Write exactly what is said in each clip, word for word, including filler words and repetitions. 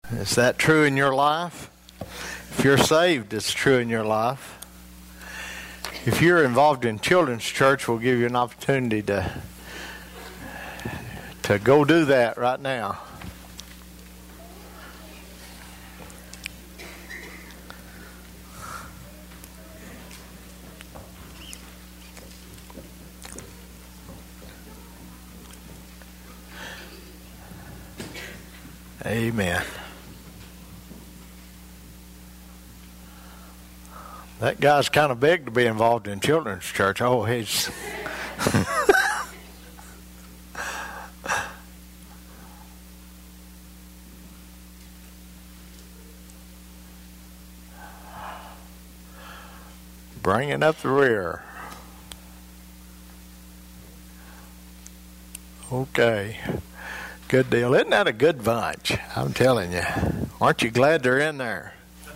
Is that true in your life? If you're saved, it's true in your life. If you're involved in children's church, we'll give you an opportunity to to go do that right now. Amen. That guy's kind of big to be involved in children's church. Oh, he's... bringing up the rear. Okay. Good deal. Isn't that a good bunch? I'm telling you. Aren't you glad they're in there?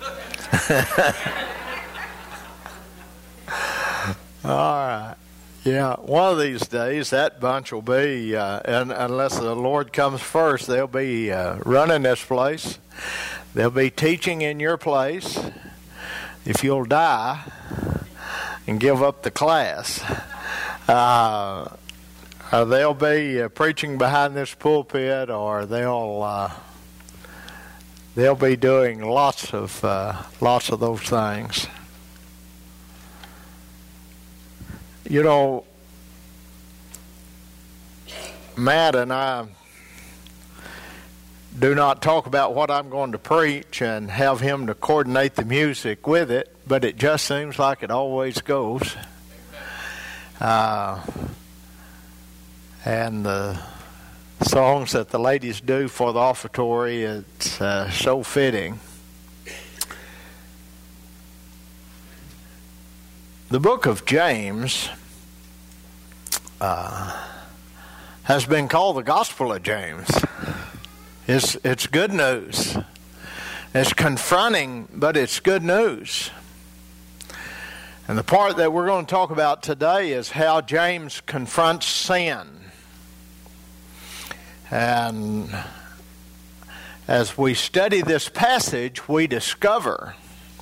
All right. Yeah, one of these days that bunch will be, uh, and unless the Lord comes first, they'll be uh, running this place. They'll be teaching in your place. If you'll die and give up the class, uh, uh, they'll be uh, preaching behind this pulpit, or they'll uh, they'll be doing lots of uh, lots of those things. You know, Matt and I do not talk about what I'm going to preach and have him to coordinate the music with it, but it just seems like it always goes. Uh, and the songs that the ladies do for the offertory, it's uh, so fitting. The book of James uh, has been called the Gospel of James. It's, it's good news. It's confronting, but it's good news. And the part that we're going to talk about today is how James confronts sin. And as we study this passage, we discover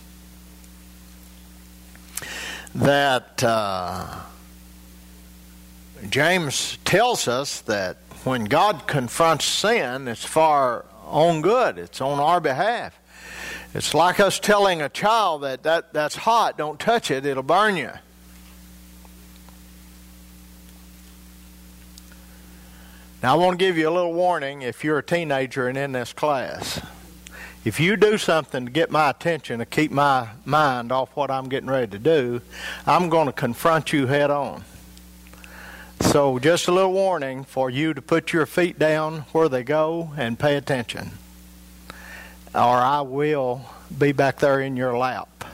that uh, James tells us that when God confronts sin, it's for our own good. It's on our behalf. It's like us telling a child that, that that's hot, don't touch it, it'll burn you. Now I want to give you a little warning if you're a teenager and in this class. If you do something to get my attention, to keep my mind off what I'm getting ready to do, I'm going to confront you head on. So just a little warning for you to put your feet down where they go and pay attention. Or I will be back there in your lap.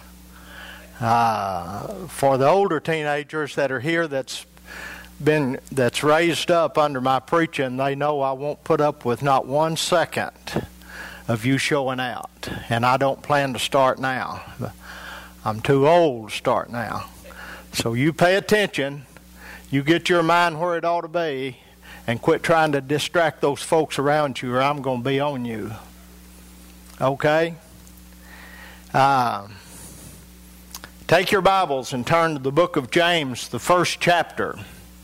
Uh, for the older teenagers that are here that's been that's raised up under my preaching, they know I won't put up with not one second of you showing out. And I don't plan to start now. I'm too old to start now. So you pay attention. You get your mind where it ought to be and quit trying to distract those folks around you, or I'm going to be on you. Okay? Uh, take your Bibles and turn to the book of James, the first chapter.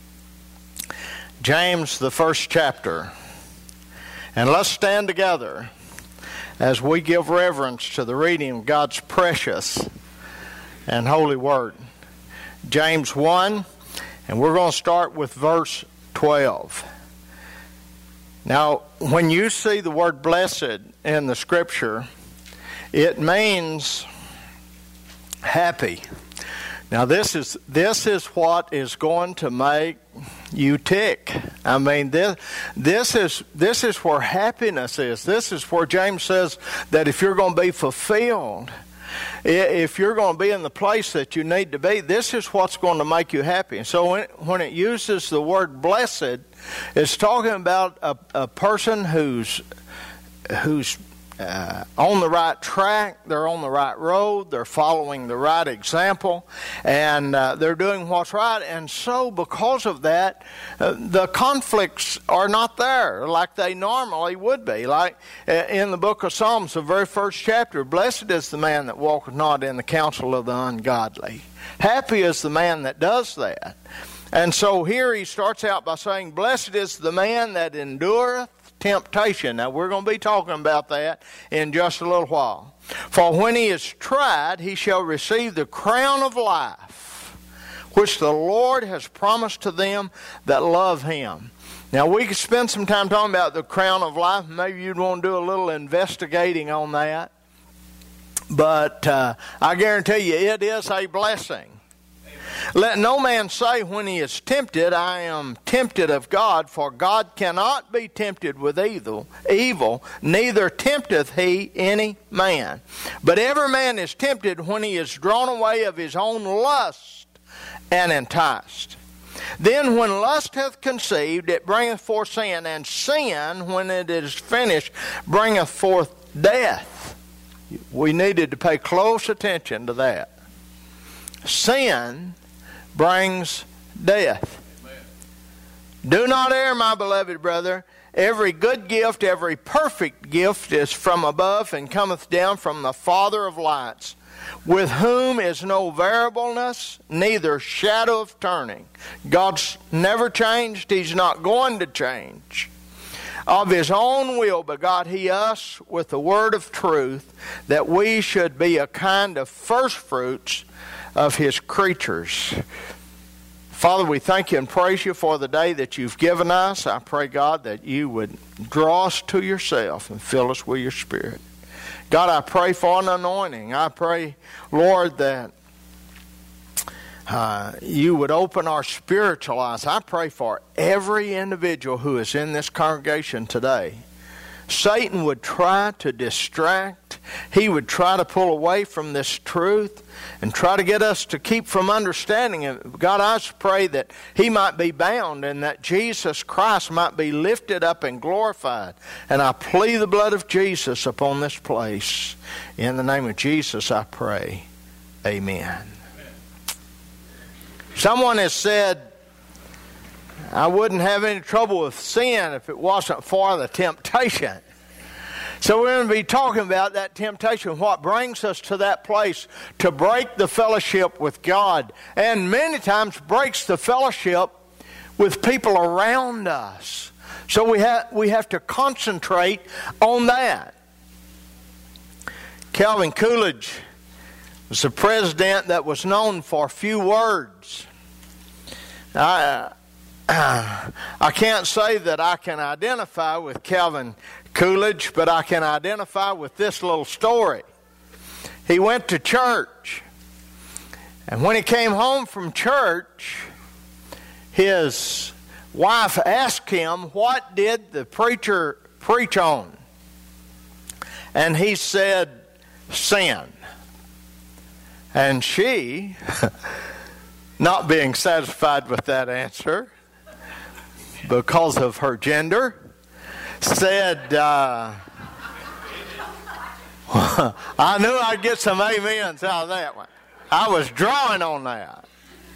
James, the first chapter. And let's stand together as we give reverence to the reading of God's precious and holy word. James one, and we're going to start with verse twelve. Now, when you see the word blessed in the scripture, it means happy. Now, this is this is what is going to make you tick. I mean, this this is this is where happiness is. This is where James says that if you're going to be fulfilled, if you're going to be in the place that you need to be, this is what's going to make you happy. And so when it, when it uses the word blessed, it's talking about a, a person who's who's uh, on the right track, they're on the right road, they're following the right example, and uh, they're doing what's right. And so because of that, uh, the conflicts are not there like they normally would be. Like uh, in the book of Psalms, the very first chapter, blessed is the man that walketh not in the counsel of the ungodly. Happy is the man that does that. And so here he starts out by saying, blessed is the man that endureth temptation. Now we're going to be talking about that in just a little while. For when he is tried, he shall receive the crown of life, which the Lord has promised to them that love him. Now we could spend some time talking about the crown of life. Maybe you'd want to do a little investigating on that. But uh, I guarantee you it is a blessing. Let no man say when he is tempted, I am tempted of God, for God cannot be tempted with evil, evil, neither tempteth he any man. But every man is tempted when he is drawn away of his own lust and enticed. Then when lust hath conceived, it bringeth forth sin, and sin, when it is finished, bringeth forth death. We needed to pay close attention to that. Sin brings death. Amen. Do not err, my beloved brother. Every good gift, every perfect gift is from above and cometh down from the Father of lights, with whom is no variableness, neither shadow of turning. God's never changed. He's not going to change. Of his own will begot he us with the word of truth, that we should be a kind of first fruits of his creatures. Father, we thank you and praise you for the day that you've given us. I pray, God, that you would draw us to yourself and fill us with your Spirit. God, I pray for an anointing. I pray, Lord, that uh, you would open our spiritual eyes. I pray for every individual who is in this congregation today. Satan would try to distract. He would try to pull away from this truth and try to get us to keep from understanding it. God, I just pray that he might be bound and that Jesus Christ might be lifted up and glorified. And I plead the blood of Jesus upon this place. In the name of Jesus I pray. Amen. Amen. Someone has said, I wouldn't have any trouble with sin if it wasn't for the temptation. So we're going to be talking about that temptation, what brings us to that place to break the fellowship with God, and many times breaks the fellowship with people around us. So we have we have to concentrate on that. Calvin Coolidge was a president that was known for few words. I, uh, I can't say that I can identify with Calvin Coolidge, but I can identify with this little story. He went to church, and when he came home from church, his wife asked him, what did the preacher preach on? And he said, sin. And she, not being satisfied with that answer because of her gender, said, uh, I knew I'd get some amens out of that one. I was drawing on that.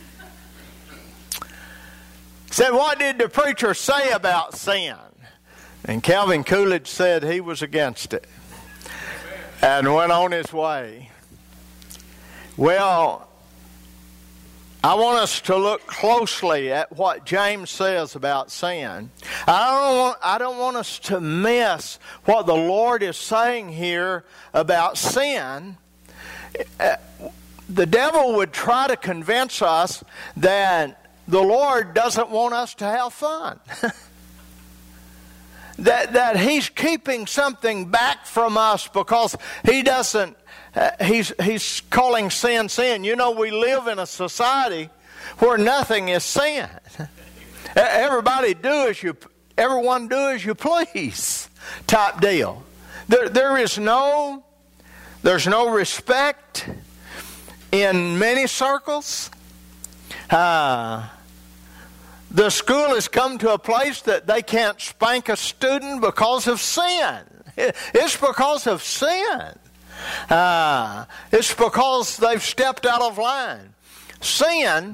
Said, what did the preacher say about sin? And Calvin Coolidge said he was against it and went on his way. Well, I want us to look closely at what James says about sin. I don't want, I don't want us to miss what the Lord is saying here about sin. The devil would try to convince us that the Lord doesn't want us to have fun. that, that He's keeping something back from us because He doesn't Uh, he's he's calling sin sin. You know, we live in a society where nothing is sin. Everybody do as you, everyone do as you please, type deal. There there is no, there's no respect in many circles. Uh, the school has come to a place that they can't spank a student because of sin. It's because of sin. Uh, it's because they've stepped out of line. Sin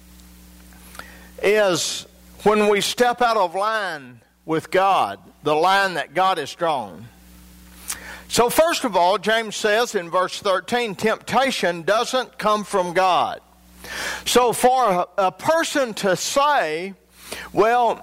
is when we step out of line with God, the line that God has drawn. So first of all, James says in verse thirteen, temptation doesn't come from God. So for a, a person to say, well,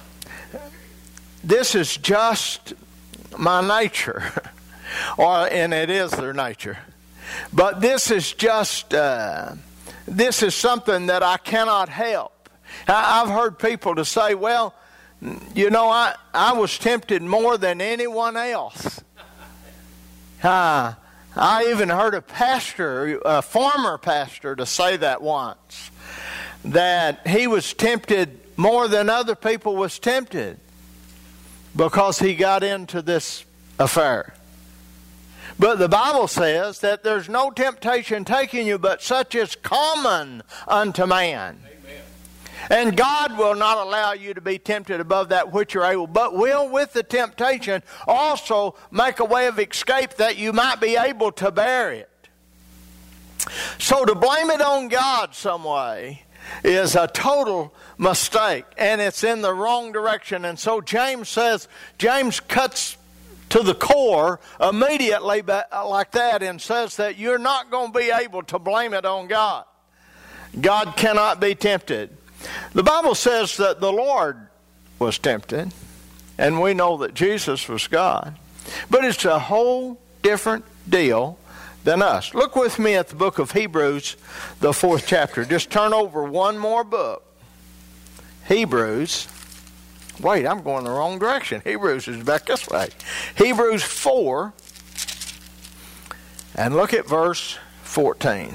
this is just my nature, or and it is their nature, but this is just, uh, this is something that I cannot help. I, I've heard people to say, well, you know, I, I was tempted more than anyone else. Uh, I even heard a pastor, a former pastor, to say that once, that he was tempted more than other people was tempted because he got into this affair. But the Bible says that there's no temptation taking you but such as common unto man. And God will not allow you to be tempted above that which you're able, but will with the temptation also make a way of escape that you might be able to bear it. So to blame it on God some way is a total mistake, and it's in the wrong direction. And so James says, James cuts to the core immediately like that and says that you're not going to be able to blame it on God. God cannot be tempted. The Bible says that the Lord was tempted, and we know that Jesus was God. But it's a whole different deal than us. Look with me at the book of Hebrews, the fourth chapter. Just turn over one more book. Hebrews. Wait, I'm going the wrong direction. Hebrews is back this way. Hebrews four, and look at verse fourteen.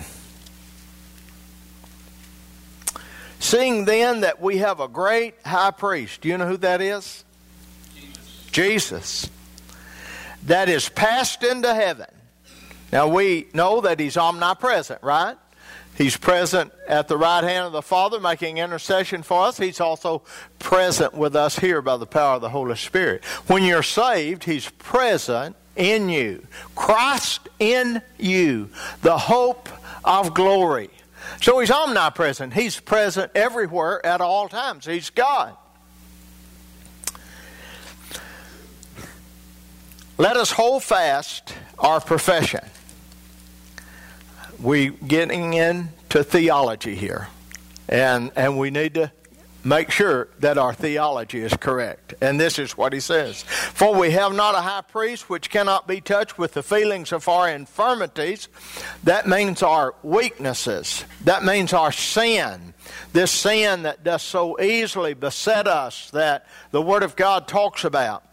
Seeing then that we have a great high priest. Do you know who that is? Jesus. Jesus. That is passed into heaven. Now we know that he's omnipresent, right? He's present at the right hand of the Father, making intercession for us. He's also present with us here by the power of the Holy Spirit. When you're saved, he's present in you. Christ in you, the hope of glory. So he's omnipresent. He's present everywhere at all times. He's God. Let us hold fast our profession. We're getting into theology here. And, and we need to make sure that our theology is correct. And this is what he says. For we have not a high priest which cannot be touched with the feelings of our infirmities. That means our weaknesses. That means our sin. This sin that does so easily beset us that the Word of God talks about.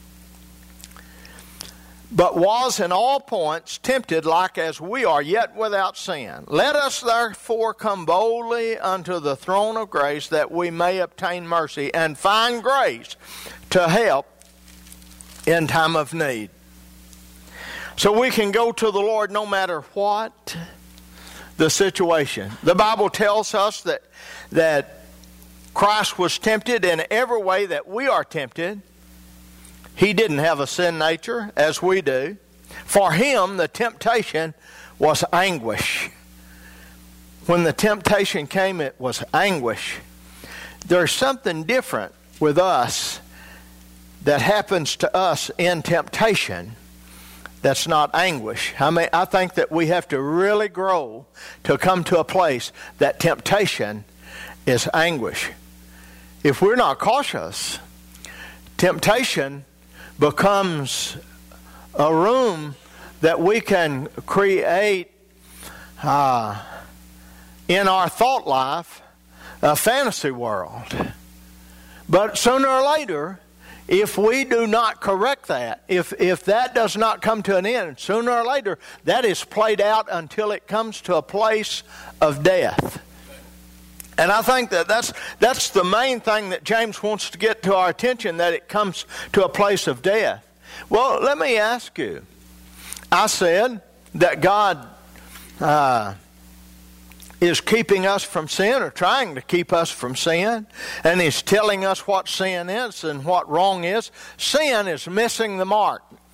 But was in all points tempted like as we are, yet without sin. Let us therefore come boldly unto the throne of grace, that we may obtain mercy and find grace to help in time of need. So we can go to the Lord no matter what the situation. The Bible tells us that, that Christ was tempted in every way that we are tempted. He didn't have a sin nature as we do. For him, the temptation was anguish. When the temptation came, it was anguish. There's something different with us that happens to us in temptation that's not anguish. I mean, I think that we have to really grow to come to a place that temptation is anguish. If we're not cautious, temptation becomes a room that we can create uh, in our thought life, a fantasy world. But sooner or later, if we do not correct that, if, if that does not come to an end, sooner or later, that is played out until it comes to a place of death. And I think that that's, that's the main thing that James wants to get to our attention, that it comes to a place of death. Well, let me ask you. I said that God uh, is keeping us from sin, or trying to keep us from sin, and he's telling us what sin is and what wrong is. Sin is missing the mark.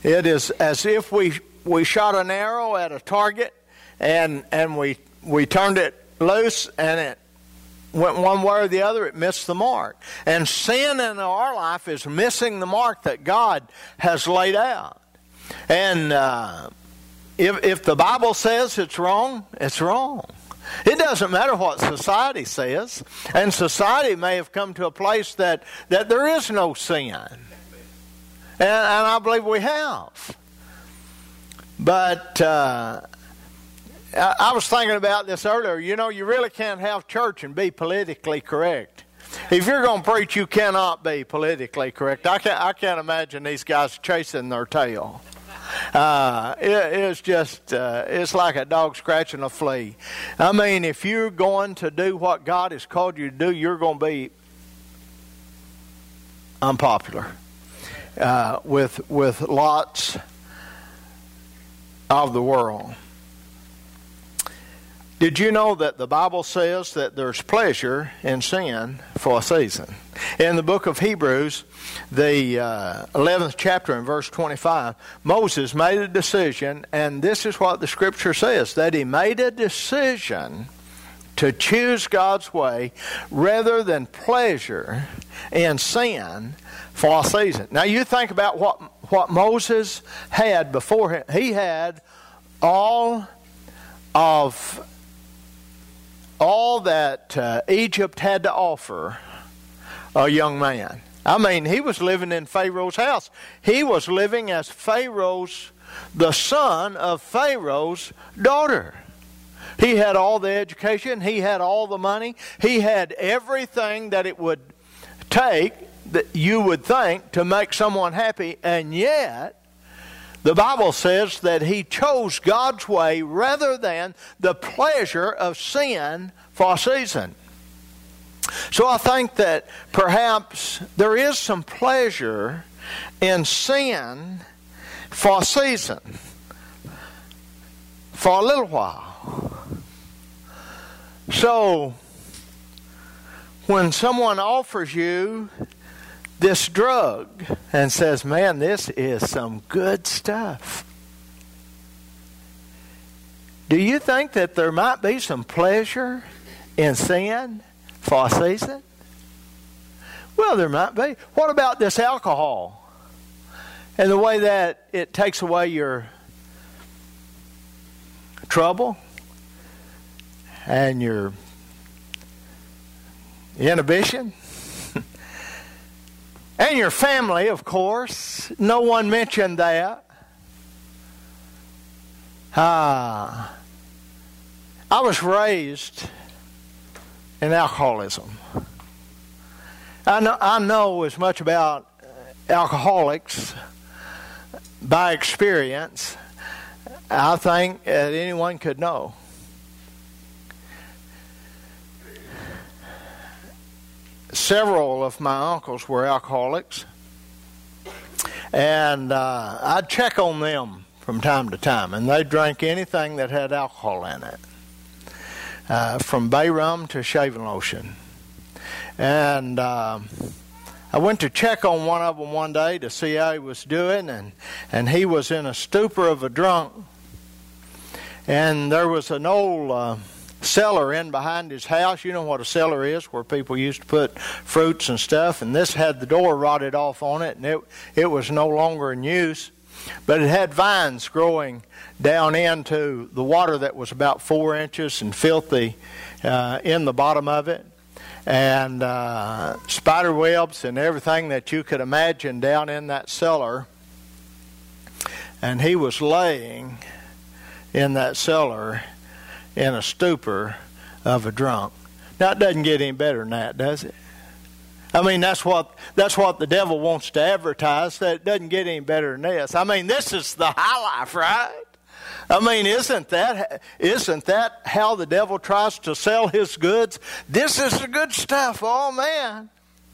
It is as if we we shot an arrow at a target and and we we turned it loose and it went one way or the other, it missed the mark. And sin in our life is missing the mark that God has laid out. And uh, if if the Bible says it's wrong, it's wrong. It doesn't matter what society says. And society may have come to a place that, that there is no sin. And, and I believe we have. But uh, I, I was thinking about this earlier. You know, you really can't have church and be politically correct. If you're going to preach, you cannot be politically correct. I can't, I can't imagine these guys chasing their tail. Uh, it, it's just, uh, it's like a dog scratching a flea. I mean, if you're going to do what God has called you to do, you're going to be unpopular uh, with with lots of the world. Did you know that the Bible says that there's pleasure in sin for a season? In the book of Hebrews, the uh, eleventh chapter and verse twenty-five, Moses made a decision, and this is what the Scripture says, that he made a decision to choose God's way rather than pleasure in sin for a season. Now you think about what, what Moses had before him. He had all of all that uh, Egypt had to offer a young man. I mean, he was living in Pharaoh's house. He was living as Pharaoh's, the son of Pharaoh's daughter. He had all the education. He had all the money. He had everything that it would take, that you would think, to make someone happy. And yet, the Bible says that he chose God's way rather than the pleasure of sin for a season. So I think that perhaps there is some pleasure in sin for a season, for a little while. So when someone offers you this drug and says, man, this is some good stuff, do you think that there might be some pleasure in sin for a season? Well, there might be. What about this alcohol and the way that it takes away your trouble and your inhibition? And your family, of course. No one mentioned that. Ah, I was raised in alcoholism. I know, I know as much about alcoholics by experience, I think, that anyone could know. Several of my uncles were alcoholics, and uh, I'd check on them from time to time, and they drank anything that had alcohol in it, uh, from bay rum to shaving lotion. And uh, I went to check on one of them one day to see how he was doing, and, and he was in a stupor of a drunk, and there was an old Uh, cellar in behind his house. You know what a cellar is, where people used to put fruits and stuff, and this had the door rotted off on it, and it it was no longer in use, but it had vines growing down into the water that was about four inches and filthy uh, in the bottom of it, and uh, spider webs and everything that you could imagine down in that cellar. And he was laying in that cellar in a stupor of a drunk. Now, it doesn't get any better than that, does it? I mean, that's what that's what the devil wants to advertise, that it doesn't get any better than this. I mean, this is the high life, right? I mean, isn't that isn't that how the devil tries to sell his goods? This is the good stuff, oh man.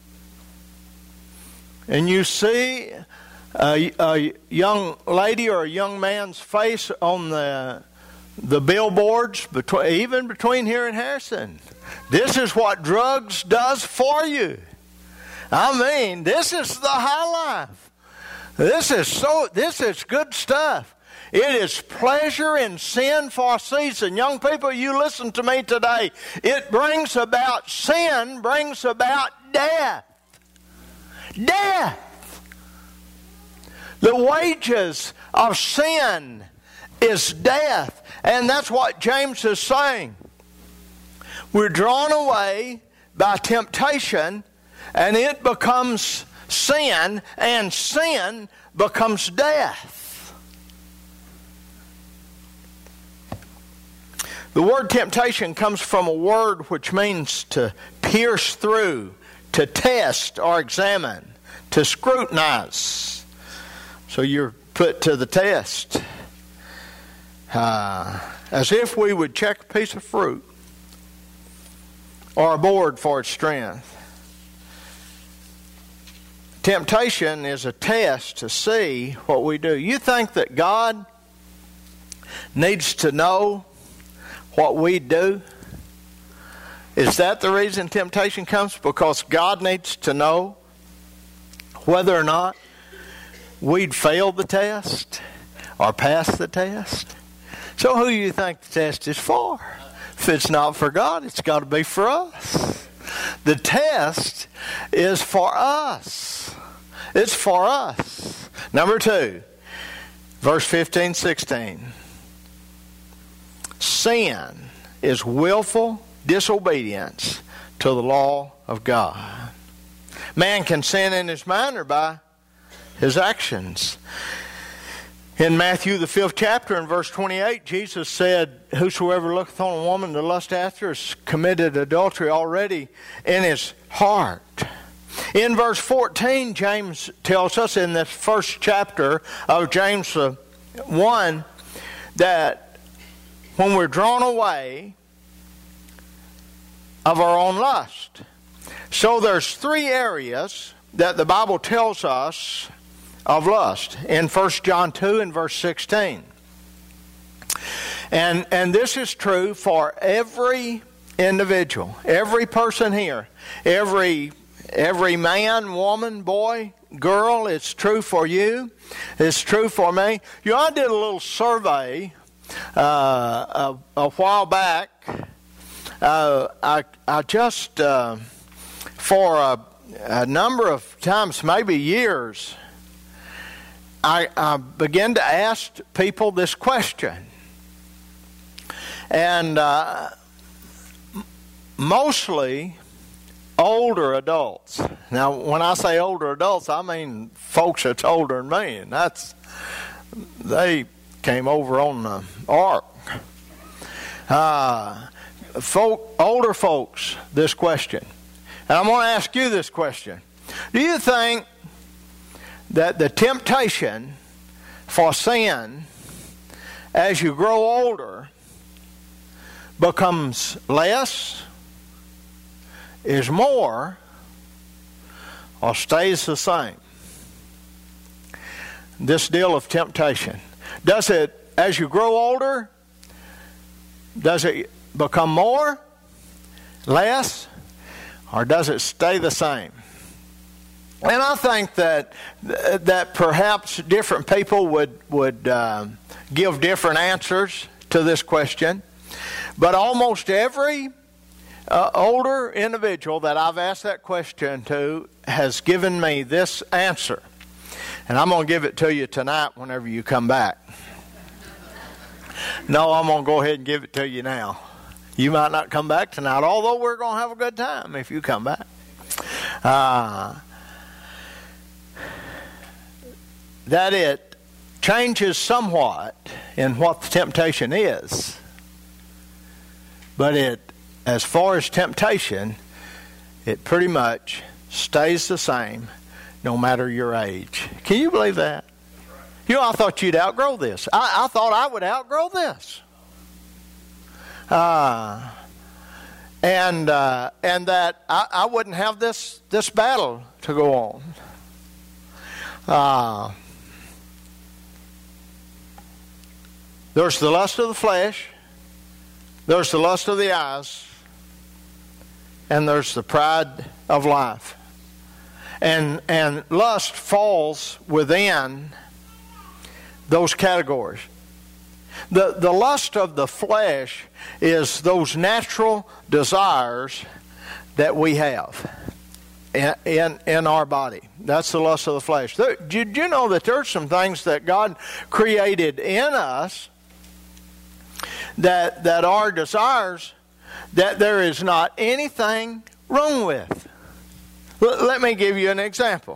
And you see a, a young lady or a young man's face on the the billboards, between, even between here and Harrison. This is what drugs does for you. I mean, this is the high life. This is so, this is good stuff. It is pleasure in sin for a season. Young people, you listen to me today. It brings about, sin brings about death. Death. The wages of sin is death. And that's what James is saying. We're drawn away by temptation, and it becomes sin, and sin becomes death. The word temptation comes from a word which means to pierce through, to test or examine, to scrutinize. So you're put to the test. Uh, as if we would check a piece of fruit or a board for its strength. Temptation is a test to see what we do. You think that God needs to know what we do? Is that the reason temptation comes? Because God needs to know whether or not we'd failed the test or passed the test? So who do you think the test is for? If it's not for God, it's got to be for us. The test is for us. It's for us. Number two, verse fifteen, sixteen. Sin is willful disobedience to the law of God. Man can sin in his mind or by his actions. In Matthew, the fifth chapter, in verse twenty-eight, Jesus said, whosoever looketh on a woman to lust after has committed adultery already in his heart. In verse fourteen, James tells us in the first chapter of James uh, one that when we're drawn away of our own lust. So there's three areas that the Bible tells us of lust in First John two and verse sixteen. And, and this is true for every individual, every person here, every Every man, woman, boy, girl, it's true for you. It's true for me. You know, I did a little survey uh, a, a while back. Uh, I, I just, uh, for a, a number of times, maybe years, I, I began to ask people this question. And uh, mostly older adults. Now, when I say older adults, I mean folks that's older than me, and that's they came over on the ark. Uh, folk, older folks, this question, and I'm going to ask you this question: do you think that the temptation for sin, as you grow older, becomes less, is more, or stays the same? This deal of temptation. Does it, as you grow older, does it become more, less, or does it stay the same? And I think that that perhaps different people would, would uh, give different answers to this question. But almost every Uh, older individual that I've asked that question to has given me this answer. And I'm going to give it to you tonight whenever you come back. No, I'm going to go ahead and give it to you now. You might not come back tonight, although we're going to have a good time if you come back. Uh, that it changes somewhat in what the temptation is. But it As far as temptation, it pretty much stays the same no matter your age. Can you believe that? You know, I thought you'd outgrow this. I, I thought I would outgrow this. Uh, and uh, and that I, I wouldn't have this, this battle to go on. Uh, there's the lust of the flesh. There's the lust of the eyes. And there's the pride of life. And, and lust falls within those categories. The, the lust of the flesh is those natural desires that we have in, in, in our body. That's the lust of the flesh. There, did you know that there's some things that God created in us that, that are desires that there is not anything wrong with? L- let me give you an example.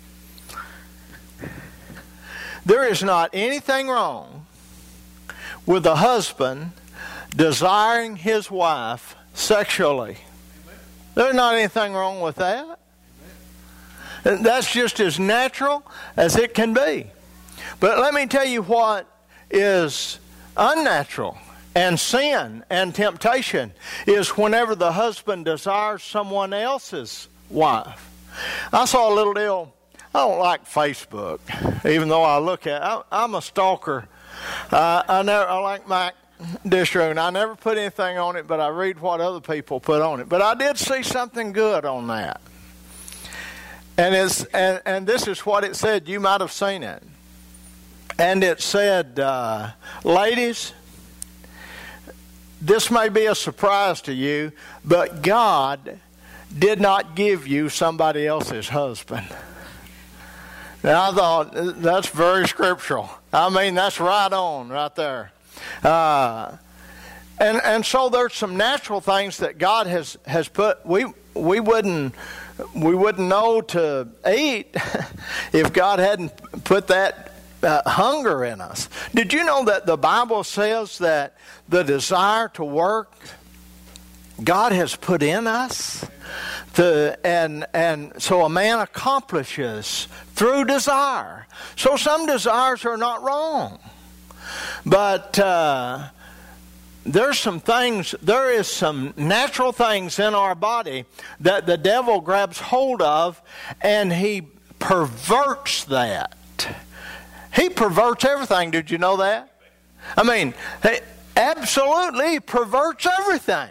There is not anything wrong with a husband desiring his wife sexually. There's not anything wrong with that. That's just as natural as it can be. But let me tell you what is unnatural and sin and temptation is whenever the husband desires someone else's wife. I saw a little deal. I don't like Facebook, even though I look at it. I'm a stalker. Uh, I never. I like Mac Distroon. I never put anything on it, but I read what other people put on it. But I did see something good on that. And it's and, and this is what it said. You might have seen it. And it said, uh, ladies, this may be a surprise to you, but God did not give you somebody else's husband. Now, I thought, that's very scriptural. I mean, that's right on, right there. Uh, and and so there's some natural things that God has, has put. We we wouldn't we wouldn't know to eat if God hadn't put that uh, hunger in us. Did you know that the Bible says that the desire to work God has put in us? To, and and so a man accomplishes through desire. So some desires are not wrong. But uh, there's some things, there is some natural things in our body that the devil grabs hold of and he perverts that. He perverts everything. Did you know that? I mean, he absolutely perverts everything.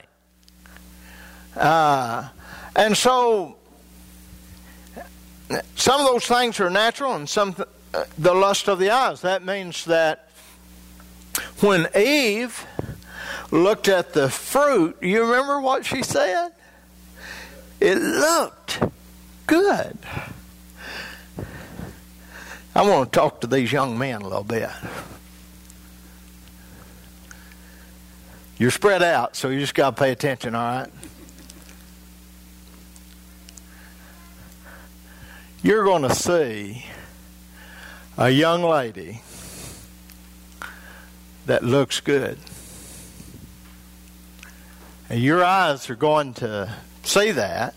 Uh And so, some of those things are natural and some, th- the lust of the eyes. That means that when Eve looked at the fruit, you remember what she said? It looked good. I want to talk to these young men a little bit. You're spread out, so you just got to pay attention, all right? You're going to see a young lady that looks good. And your eyes are going to see that.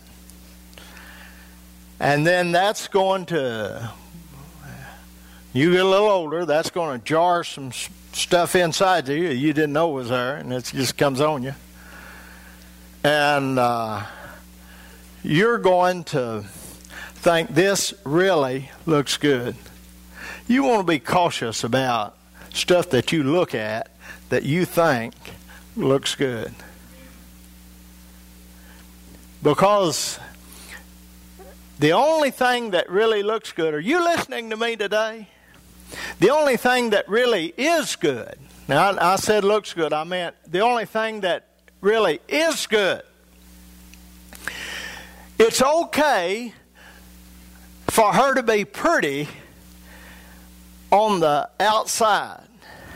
And then that's going to, you get a little older, that's going to jar some stuff inside you you didn't know was there, and it just comes on you. And uh, you're going to think this really looks good. You want to be cautious about stuff that you look at that you think looks good. Because the only thing that really looks good, are you listening to me today? The only thing that really is good, now I, I said looks good, I meant the only thing that really is good. It's okay for her to be pretty on the outside.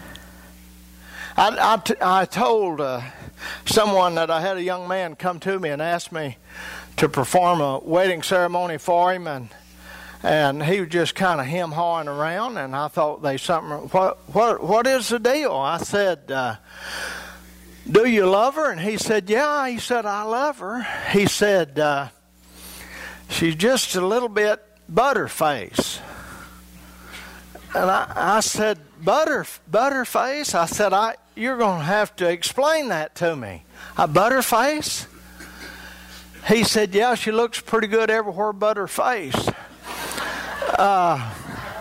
I, I, t- I told uh, someone that I had a young man come to me and ask me to perform a wedding ceremony for him, and and he was just kind of hem-hawing around, and I thought they something. What what what is the deal? I said, uh, do you love her? And he said, yeah. He said, I love her. He said, uh, she's just a little bit butterface. And I, I said, butter butterface? I said, I you're going to have to explain that to me. A butterface? He said, yeah, she looks pretty good everywhere but her face. Uh,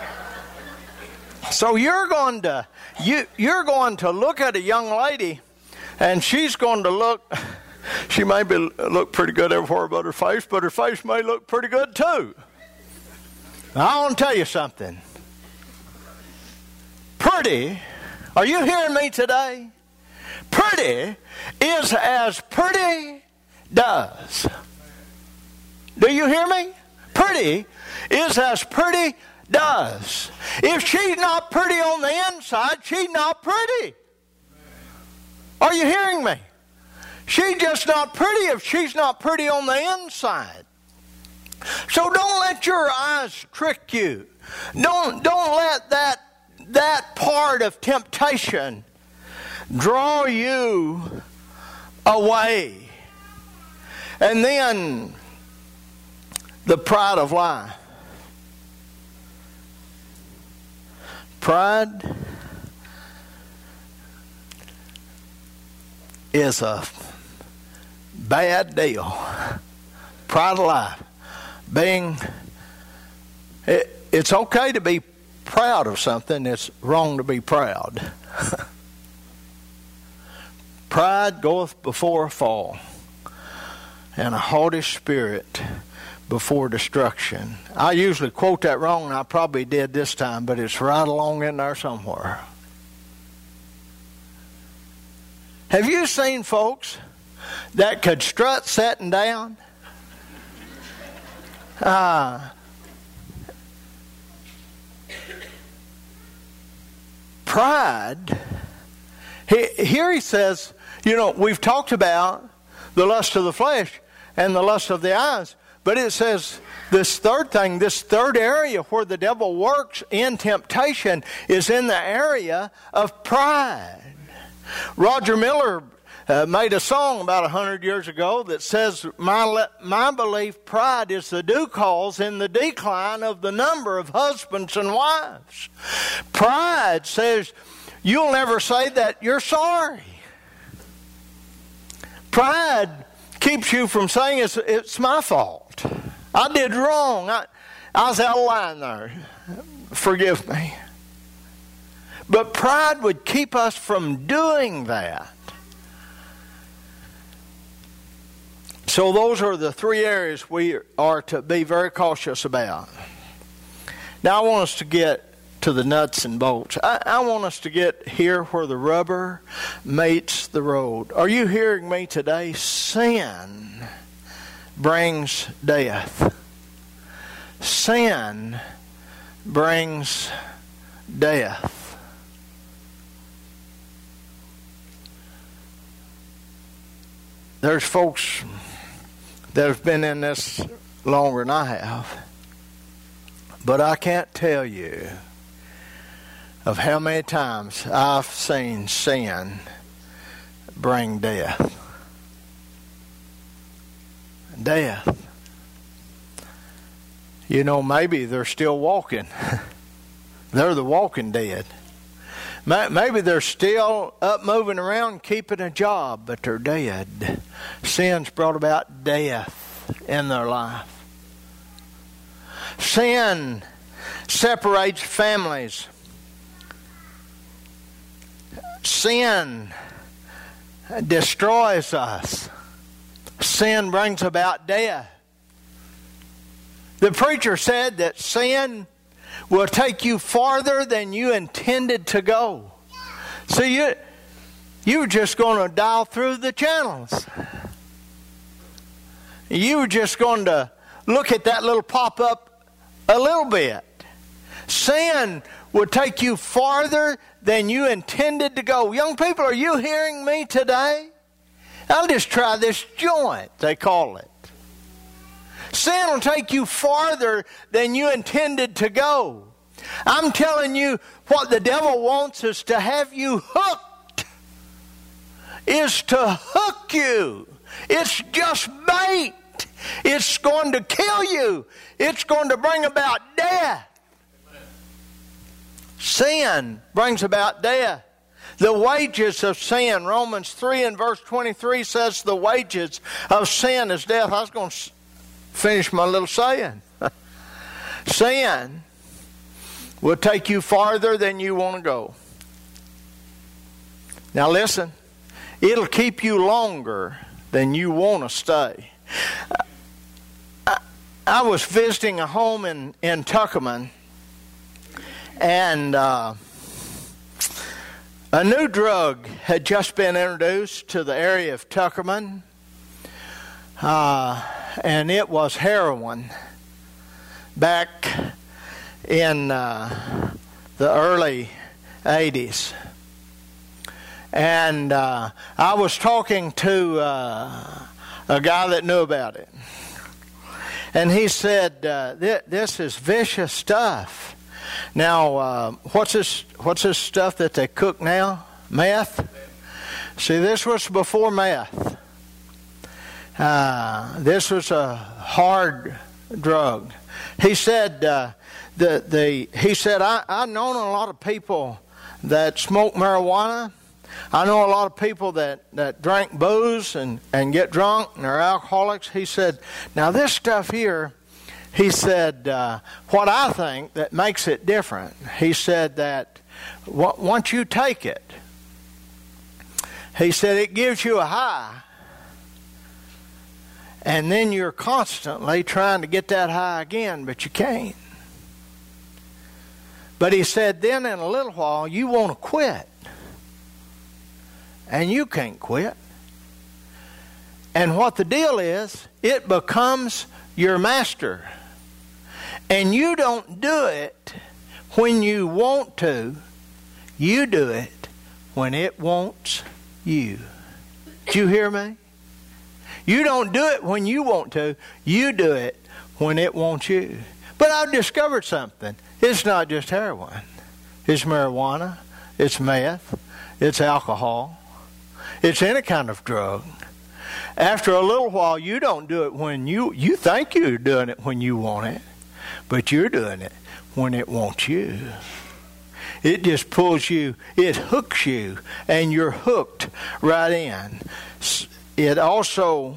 so you're going to you you're going to look at a young lady, and she's going to look. She may be look pretty good everywhere but her face, but her face may look pretty good too. I want to tell you something. Pretty, are you hearing me today? Pretty is as pretty does. Do you hear me? Pretty is as pretty does. If she's not pretty on the inside, she's not pretty. Are you hearing me? She's just not pretty if she's not pretty on the inside. So don't let your eyes trick you. Don't, don't let that, that part of temptation draw you away. And then the pride of life. Pride is a bad deal. Pride of life. Being, it, it's okay to be proud of something. It's wrong to be proud. Pride goeth before a fall, and a haughty spirit before destruction. I usually quote that wrong, and I probably did this time, but it's right along in there somewhere. Have you seen folks that could strut sitting down? Uh, pride, he, here he says, you know, we've talked about the lust of the flesh and the lust of the eyes, but it says this third thing, this third area where the devil works in temptation is in the area of pride. Roger Miller uh, made a song about a hundred years ago that says, my, le- my belief, pride is the due cause in the decline of the number of husbands and wives. Pride says, you'll never say that you're sorry. Pride keeps you from saying it's, it's my fault. I did wrong. I, I was out of line there. Forgive me. But pride would keep us from doing that. So those are the three areas we are to be very cautious about. Now I want us to get to the nuts and bolts. I, I want us to get here where the rubber meets the road. Are you hearing me today? Sin brings death. Sin brings death. There's folks that have been in this longer than I have, but I can't tell you of how many times I've seen sin bring death. Death. You know, maybe they're still walking. They're the walking dead. Maybe they're still up moving around, keeping a job, but they're dead. Sin's brought about death in their life. Sin separates families. Sin destroys us. Sin brings about death. The preacher said that sin will take you farther than you intended to go. So you, you were just going to dial through the channels. You were just going to look at that little pop-up a little bit. Sin will take you farther than you intended to go. Young people, are you hearing me today? I'll just try this joint, they call it. Sin will take you farther than you intended to go. I'm telling you, what the devil wants is to have you hooked. Is to hook you. It's just bait. It's going to kill you. It's going to bring about death. Sin brings about death. The wages of sin, Romans three and verse twenty-three says the wages of sin is death. I was going to finish my little saying. Sin will take you farther than you want to go. Now listen, it'll keep you longer than you want to stay. I, I was visiting a home in, in Tuckerman, and uh, a new drug had just been introduced to the area of Tuckerman, uh, and it was heroin. Back in uh, the early eighties. And uh, I was talking to uh, a guy that knew about it. And he said, uh, this is vicious stuff. Now, uh, what's this, what's this stuff that they cook now? Meth? See, this was before meth. Uh, this was a hard drug. He said, uh, the the he said, I, I've known a lot of people that smoke marijuana. I know a lot of people that, that drink booze and, and get drunk and are alcoholics. He said, now this stuff here, he said, uh, what I think that makes it different, he said that w- once you take it, he said it gives you a high. And then you're constantly trying to get that high again, but you can't. But he said, then in a little while, you want to quit. And you can't quit. And what the deal is, it becomes your master. And you don't do it when you want to. You do it when it wants you. Did you hear me? You don't do it when you want to. You do it when it wants you. But I've discovered something. It's not just heroin. It's marijuana. It's meth. It's alcohol. It's any kind of drug. After a little while, you don't do it when you... You think you're doing it when you want it. But you're doing it when it wants you. It just pulls you. It hooks you. And you're hooked right in. It also,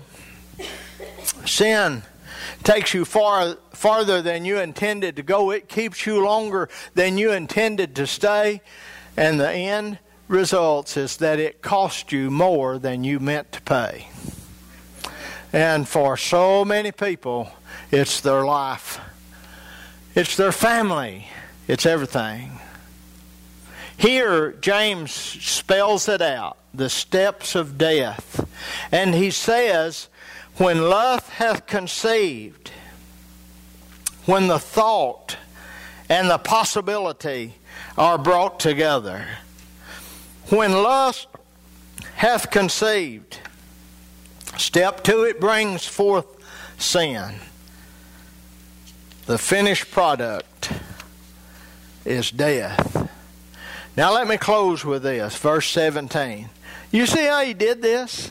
sin takes you far farther than you intended to go. It keeps you longer than you intended to stay. And the end results is that it costs you more than you meant to pay. And for so many people, it's their life. It's their family. It's everything. Here, James spells it out, the steps of death. And he says, when lust hath conceived, when the thought and the possibility are brought together, when lust hath conceived, step two, it brings forth sin. The finished product is death. Now let me close with this, verse seventeen. You see how he did this?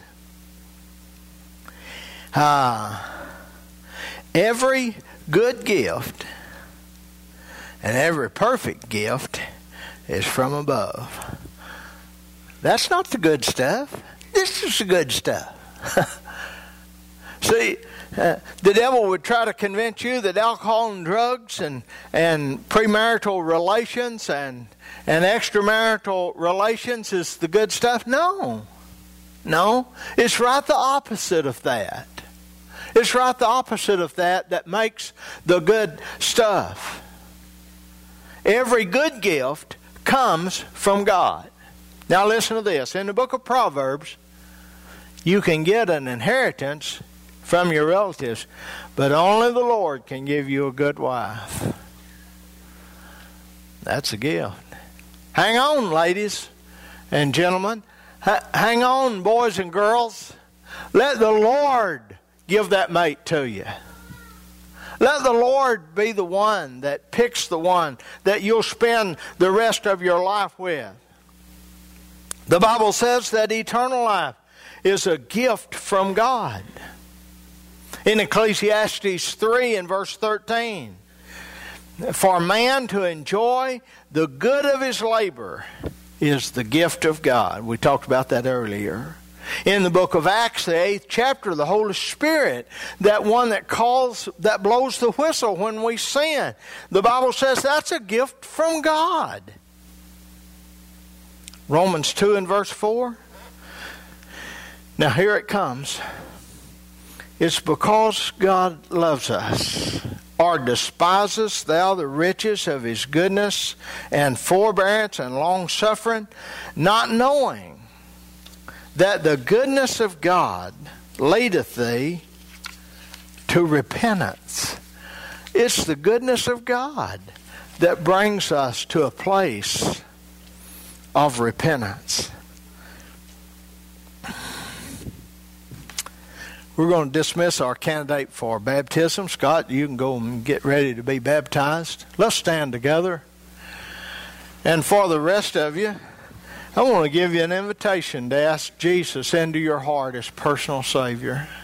Uh, every good gift and every perfect gift is from above. That's not the good stuff. This is the good stuff. See, uh, the devil would try to convince you that alcohol and drugs and, and premarital relations and, and extramarital relations is the good stuff. No. No. It's right the opposite of that. It's right the opposite of that that makes the good stuff. Every good gift comes from God. Now listen to this. In the book of Proverbs, you can get an inheritance from your relatives, but only the Lord can give you a good wife. That's a gift. Hang on, ladies and gentlemen. H- hang on, boys and girls. Let the Lord give that mate to you. Let the Lord be the one that picks the one that you'll spend the rest of your life with. The Bible says that eternal life is a gift from God. In Ecclesiastes three and verse thirteen, for man to enjoy the good of his labor is the gift of God. We talked about that earlier. In the book of Acts, the eighth chapter, the Holy Spirit, that one that calls, that blows the whistle when we sin, the Bible says that's a gift from God. Romans two and verse four. Now here it comes. It's because God loves us. Or despisest thou the riches of his goodness and forbearance and long-suffering, not knowing that the goodness of God leadeth thee to repentance. It's the goodness of God that brings us to a place of repentance. We're going to dismiss our candidate for baptism. Scott, you can go and get ready to be baptized. Let's stand together. And for the rest of you, I want to give you an invitation to ask Jesus into your heart as personal Savior.